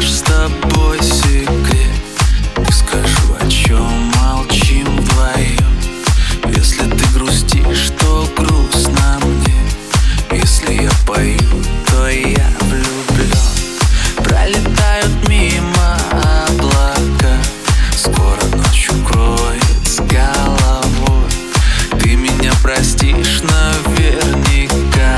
наш с тобой секрет. Не скажу, о чем молчим вдвоем. Если ты грустишь, то грустно мне. Если я пою, то я влюблен. Пролетают мимо облака, скоро ночь укроет с головой. Ты меня простишь наверняка.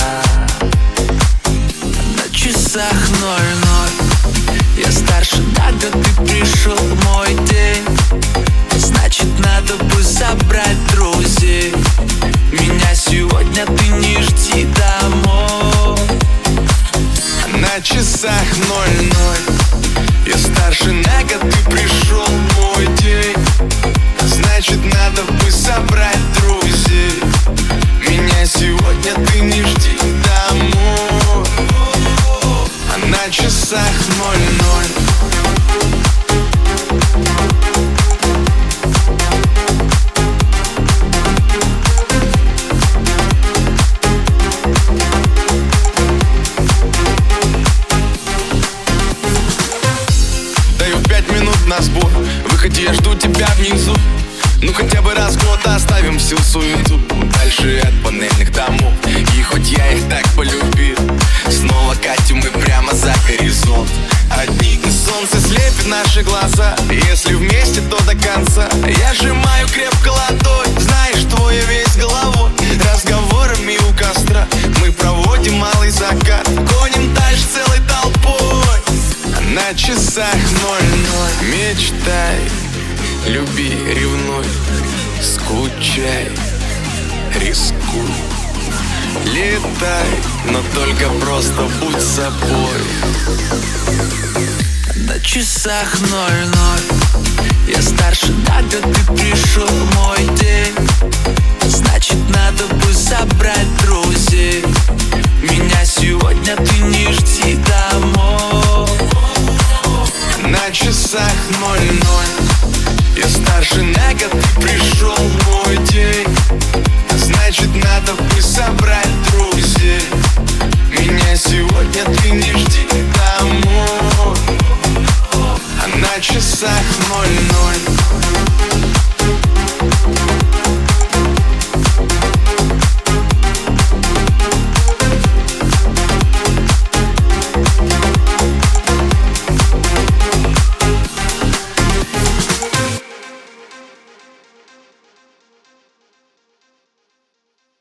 На часах 00. Я старше на год, ты пришел в мой день. Значит, надо бы собрать друзей. Меня сегодня ты не жди домой. На часах 00. Я старше на год, ты пришел в мой день. Значит, надо бы собрать друзей. Меня сегодня ты не жди домой. А на часах 00. Даю 5 минут на сбор. Выходи, я жду тебя внизу. Ну хотя бы раз в год оставим всю суету. Дальше от панельных домов. И хоть я их так полюбил, снова катим мы прямо за горизонт. Одни солнце слепит наши глаза. Если вместе, то до конца. Я сжимаю крепко ладонь. Знаешь, что я весь головой. Разговорами у костра мы проводим малый закат. Гоним дальше целой толпой. А на часах 00. Мечтай, люби, ревнуй, скучай, рискуй. Летай, но только просто будь собой. На часах 00. Я старше на год, ты пришел в мой день. Значит, надо бы собрать друзей. Меня сегодня ты не жди домой. На часах 00. Я старше на год, ты пришел